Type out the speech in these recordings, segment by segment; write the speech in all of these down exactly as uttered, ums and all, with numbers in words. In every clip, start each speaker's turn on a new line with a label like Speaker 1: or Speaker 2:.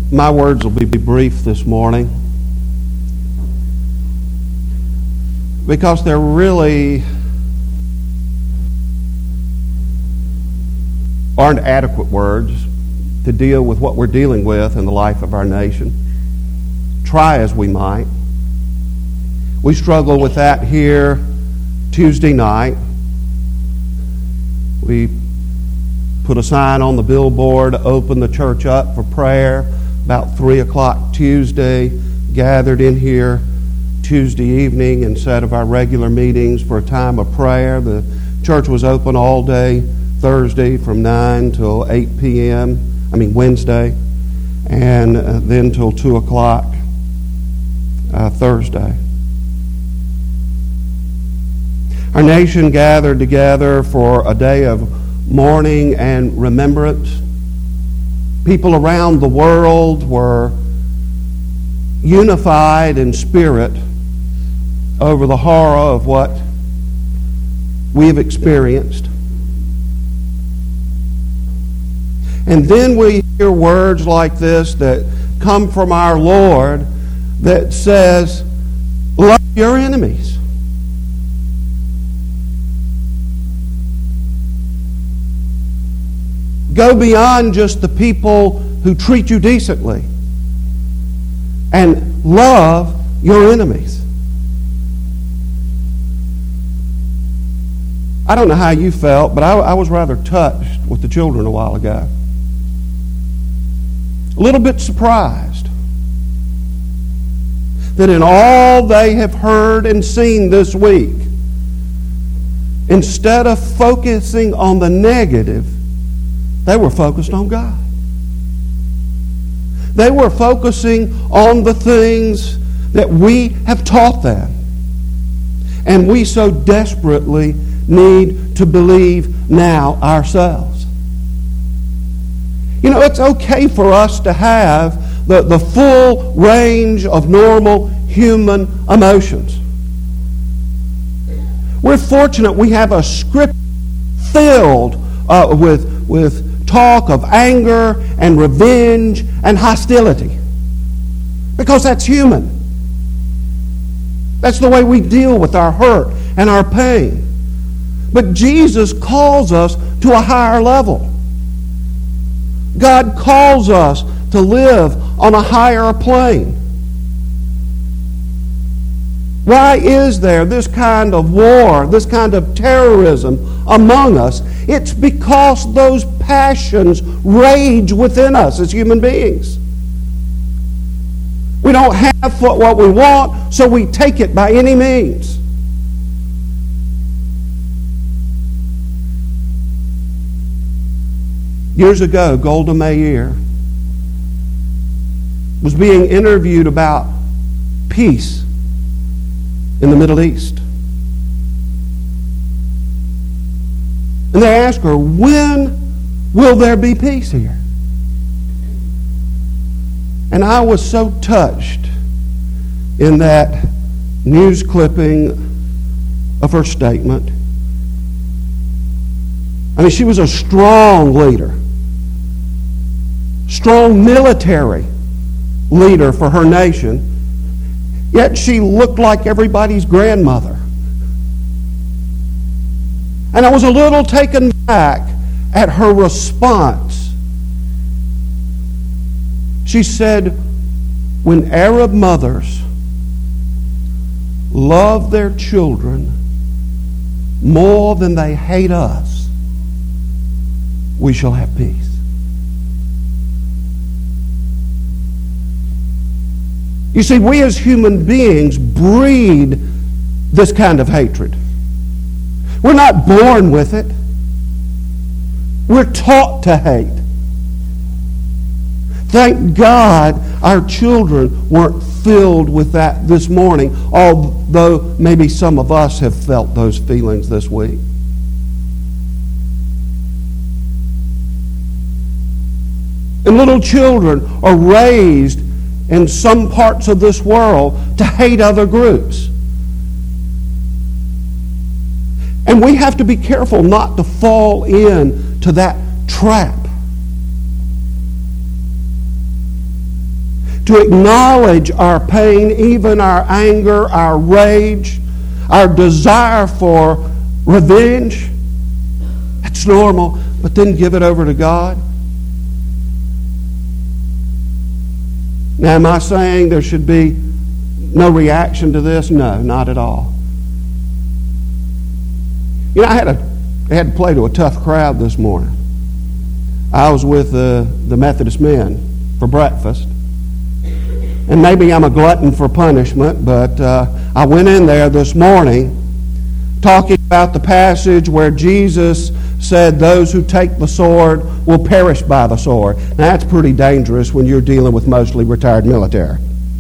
Speaker 1: My words will be brief this morning because they're really aren't adequate words to deal with what we're dealing with in the life of our nation. Try as we might. We struggle with that here Tuesday night. We put a sign on the billboard, open the church up for prayer. About three o'clock Tuesday, gathered in here Tuesday evening instead of our regular meetings for a time of prayer. The church was open all day Thursday from nine till eight p.m., I mean Wednesday, and uh, then till two o'clock uh, Thursday. Our nation gathered together for a day of mourning and remembrance. People around the world were unified in spirit over the horror of what we have experienced. And then we hear words like this that come from our Lord that says, love your enemies. Go beyond just the people who treat you decently and love your enemies. I don't know how you felt, but I, I was rather touched with the children a while ago. A little bit surprised that in all they have heard and seen this week, instead of focusing on the negative, they were focused on God. They were focusing on the things that we have taught them. And we so desperately need to believe now ourselves. You know, it's okay for us to have the, the full range of normal human emotions. We're fortunate we have a script filled uh, with, with talk of anger and revenge and hostility. Because that's human. That's the way we deal with our hurt and our pain. But Jesus calls us to a higher level. God calls us to live on a higher plane. Why is there this kind of war, this kind of terrorism among us? It's because those passions rage within us as human beings. We don't have what we want, so we take it by any means. Years ago, Golda Meir was being interviewed about peace in the Middle East. And they asked her, when will there be peace here? And I was so touched in that news clipping of her statement. I mean, she was a strong leader, strong military leader for her nation, yet she looked like everybody's grandmother. And I was a little taken back at her response. She said, when Arab mothers love their children more than they hate us, we shall have peace. You see, we as human beings breed this kind of hatred. We're not born with it. We're taught to hate. Thank God our children weren't filled with that this morning, although maybe some of us have felt those feelings this week. And little children are raised in some parts of this world to hate other groups. And we have to be careful not to fall into that trap. to acknowledge our pain, even our anger, our rage, our desire for revenge. That's normal, but then give it over to God. Now, am I saying there should be no reaction to this? No, not at all. You know, I had, a, I had to play to a tough crowd this morning. I was with uh, the Methodist men for breakfast. And maybe I'm a glutton for punishment, but uh, I went in there this morning talking about the passage where Jesus said those who take the sword will perish by the sword. Now, that's pretty dangerous when you're dealing with mostly retired military.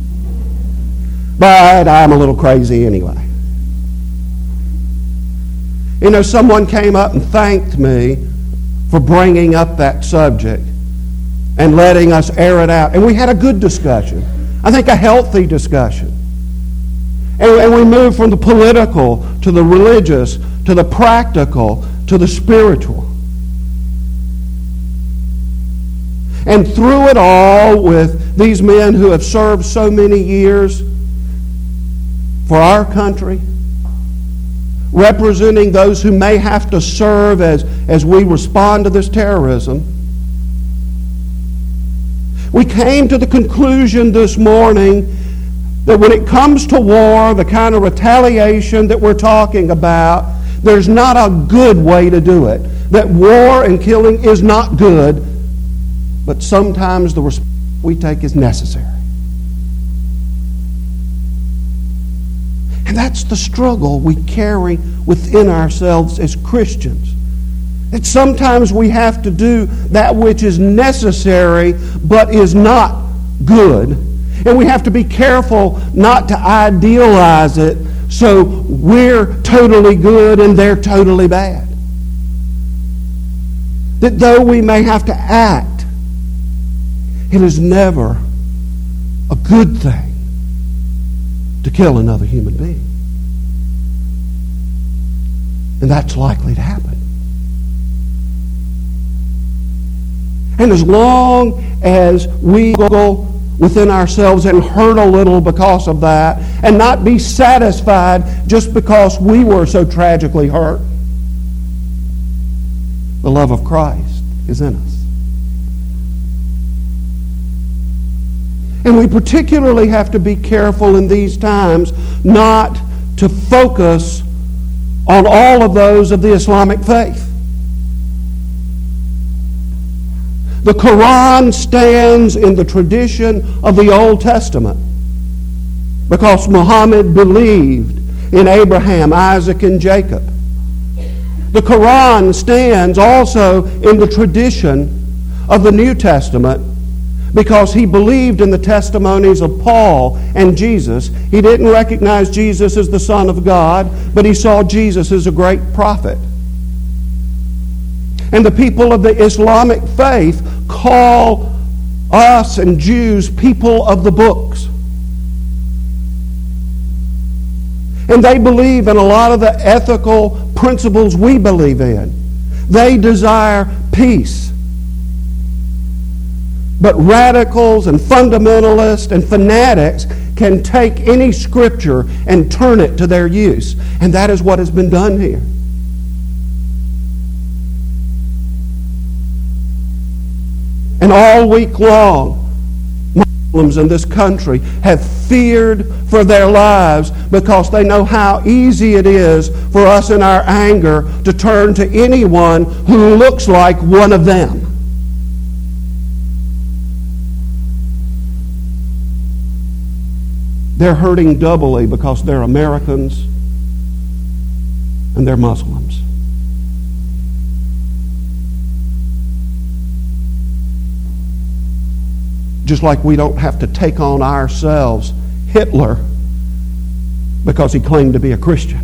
Speaker 1: But I'm a little crazy anyway. You know, someone came up and thanked me for bringing up that subject and letting us air it out. And we had a good discussion. I think a healthy discussion. And, and we moved from the political to the religious to the practical to the spiritual. And through it all, with these men who have served so many years for our country, representing those who may have to serve as, as we respond to this terrorism, we came to the conclusion this morning that when it comes to war, the kind of retaliation that we're talking about, there's not a good way to do it. That war and killing is not good, but sometimes the response we take is necessary. And that's the struggle we carry within ourselves as Christians. That sometimes we have to do that which is necessary but is not good. And we have to be careful not to idealize it so we're totally good and they're totally bad. That though we may have to act, it is never a good thing to kill another human being. And that's likely to happen. And as long as we go within ourselves and hurt a little because of that, and not be satisfied just because we were so tragically hurt, the love of Christ is in us. And we particularly have to be careful in these times not to focus on all of those of the Islamic faith. The Quran stands in the tradition of the Old Testament because Muhammad believed in Abraham, Isaac, and Jacob. The Quran stands also in the tradition of the New Testament because he believed in the testimonies of Paul and Jesus. He didn't recognize Jesus as the Son of God, but he saw Jesus as a great prophet. And the people of the Islamic faith call us and Jews people of the books. And they believe in a lot of the ethical principles we believe in. They desire peace. But radicals and fundamentalists and fanatics can take any scripture and turn it to their use. And that is what has been done here. And all week long, Muslims in this country have feared for their lives because they know how easy it is for us in our anger to turn to anyone who looks like one of them. They're hurting doubly because they're Americans and they're Muslims. Just like we don't have to take on ourselves Hitler because he claimed to be a Christian.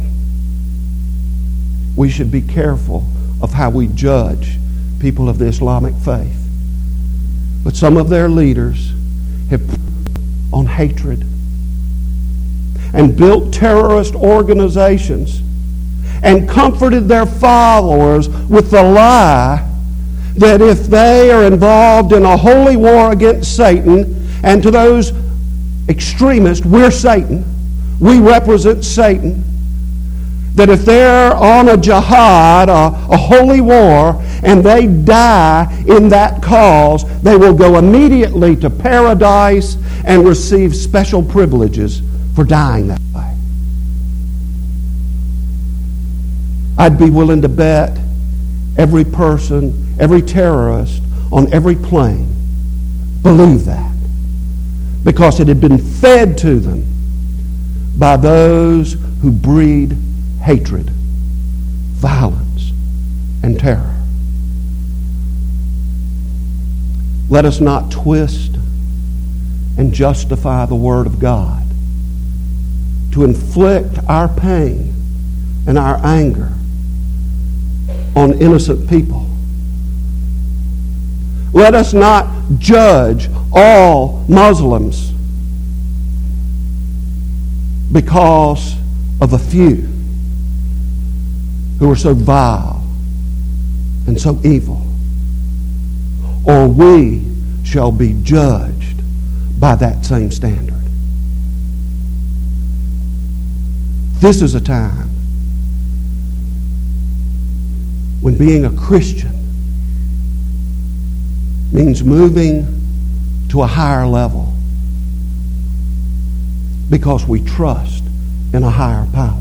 Speaker 1: We should be careful of how we judge people of the Islamic faith. But some of their leaders have put on hatred and built terrorist organizations and comforted their followers with the lie that if they are involved in a holy war against Satan And to those extremists, we're Satan. We represent Satan. That if they're on a jihad, a, a holy war, and they die in that cause, they will go immediately to paradise and receive special privileges for dying that way. I'd be willing to bet every person, every terrorist on every plane believed that, because it had been fed to them by those who breed hatred, violence, and terror. Let us not twist and justify the Word of God to inflict our pain and our anger on innocent people. Let us not judge all Muslims because of a few who are so vile and so evil, or we shall be judged by that same standard. This is a time when being a Christian means moving to a higher level because we trust in a higher power.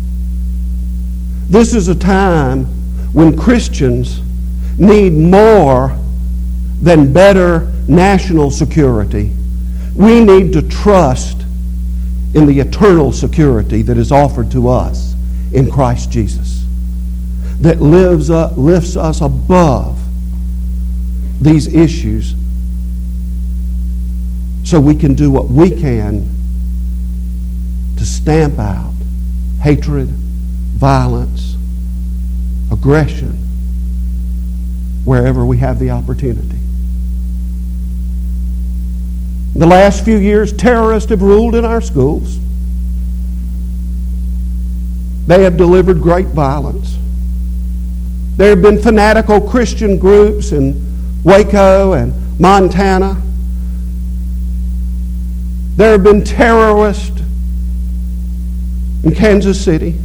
Speaker 1: This is a time when Christians need more than better national security. We need to trust in the eternal security that is offered to us in Christ Jesus, that lives up, lifts us above these issues so we can do what we can to stamp out hatred, violence, aggression, wherever we have the opportunity. In the last few years, terrorists have ruled in our schools. They have delivered great violence. There have been fanatical Christian groups in Waco and Montana. There have been terrorists in Kansas City.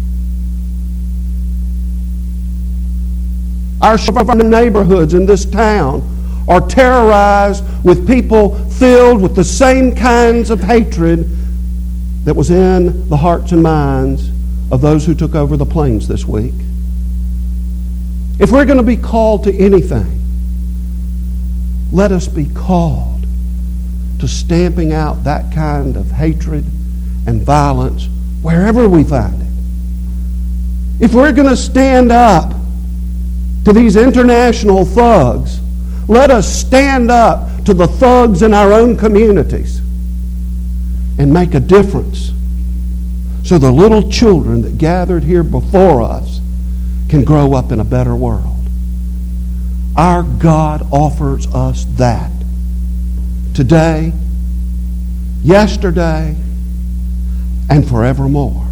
Speaker 1: Our suburban neighborhoods in this town are terrorized with people filled with the same kinds of hatred that was in the hearts and minds of those who took over the plains this week. If we're going to be called to anything, let us be called to stamping out that kind of hatred and violence wherever we find it. If we're going to stand up to these international thugs, let us stand up to the thugs in our own communities and make a difference so the little children that gathered here before us can grow up in a better world. Our God offers us that today, yesterday, and forevermore.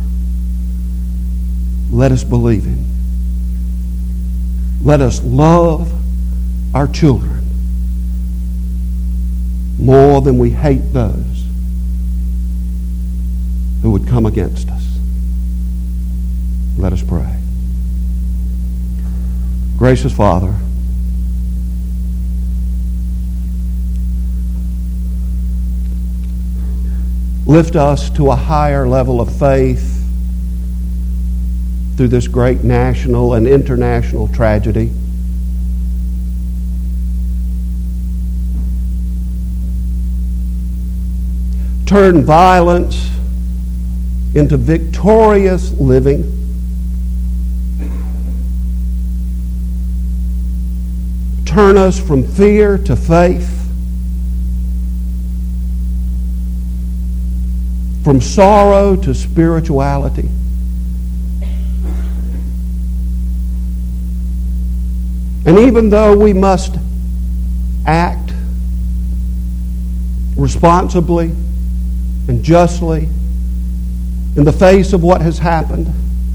Speaker 1: Let us believe Him. Let us love our children more than we hate those who would come against us. Let us pray. Gracious Father, lift us to a higher level of faith through this great national and international tragedy. Turn violence into victorious living. Turn us from fear to faith, from sorrow to spirituality. And even though we must act responsibly and justly in the face of what has happened,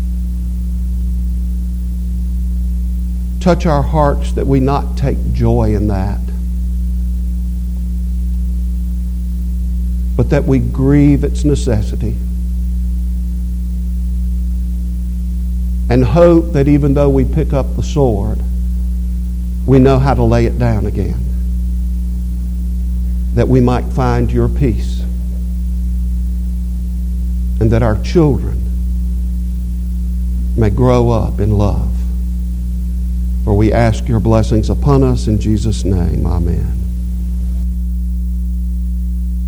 Speaker 1: touch our hearts that we not take joy in that, but that we grieve its necessity. And hope that even though we pick up the sword, we know how to lay it down again, that we might find your peace, and that our children may grow up in love. For we ask your blessings upon us in Jesus' name. Amen.